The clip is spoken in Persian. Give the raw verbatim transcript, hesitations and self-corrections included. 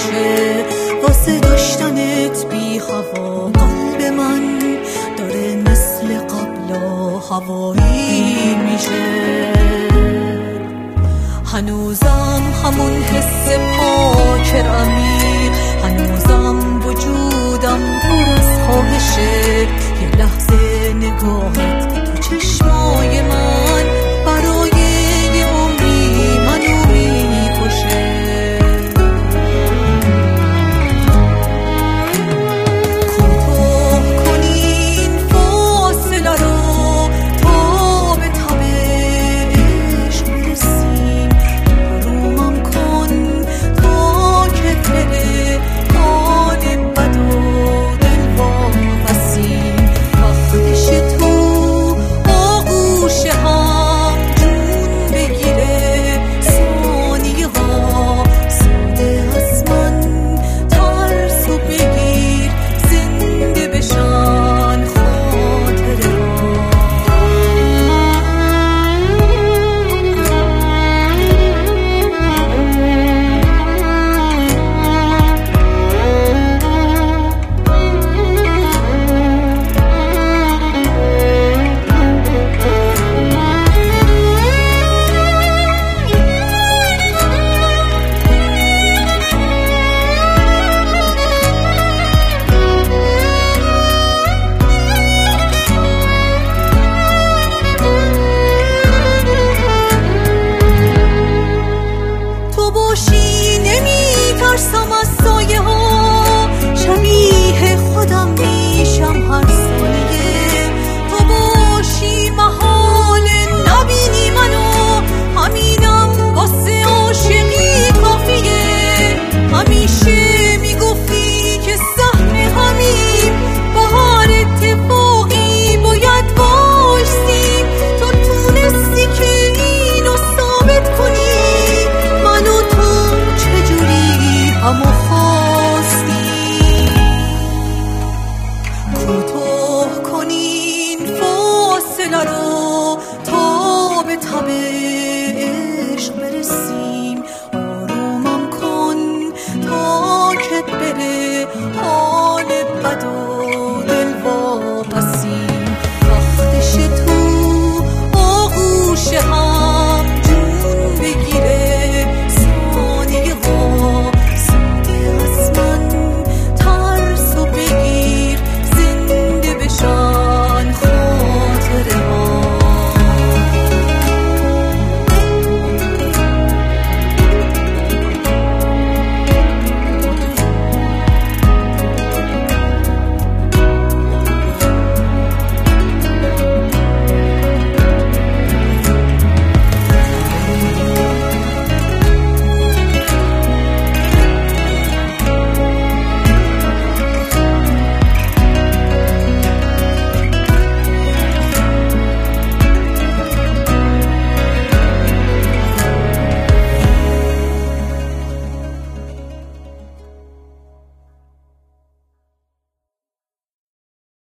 میشه واسه داشتنت بی هوا. قلب من داره مثل قبلا هوایی میشه. هنوزم همون حس پاک عمیق، هنوزم وجودم پر از خواهشه. یه لحظه نگاهت تو چشمای من برای یه عمری منو میکشه. کوتاه کنی این فاصله رو تا به تب عشق برسیم. آرومم کن تا که بره حال بد و دل واپسیم. وقتش تو آغوش هم جون بگیره. ثانیه ها ساده از من ترسو بگیر. زنده بشن خاطره ها. تو باشی نمیترسم از سایه ها. شبیه خودم میشم هر ثانیه. تو باشی محال نبینی منو. همینم واسه عاشقی کافیه. همیشه